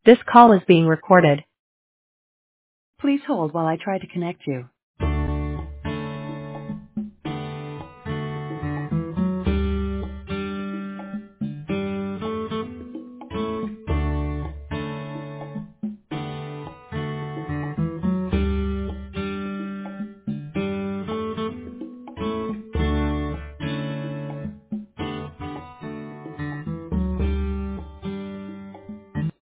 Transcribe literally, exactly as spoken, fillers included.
This call is being recorded. Please hold while I try to connect you.